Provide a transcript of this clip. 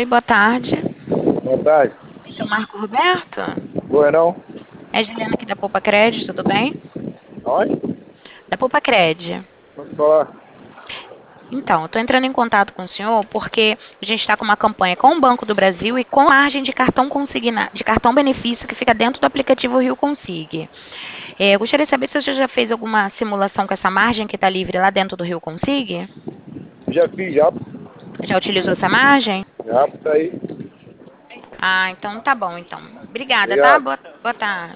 Oi, boa tarde. Boa tarde. Seu Marco Roberto? Boa não? É Juliana aqui da Poupa Cred, tudo bem? Aonde? Da Poupa Cred. Vamos falar. Então, eu estou entrando em contato com o senhor porque a gente está com uma campanha com o Banco do Brasil e com margem de cartão de cartão benefício que fica dentro do aplicativo Rio Consig. Eu gostaria de saber se o senhor já fez alguma simulação com essa margem que está livre lá dentro do Rio Consig? Já fiz, já. Já utilizou essa margem? Já, tá aí. Ah, então tá bom, então. Obrigada, tá? Obrigado. Boa tarde.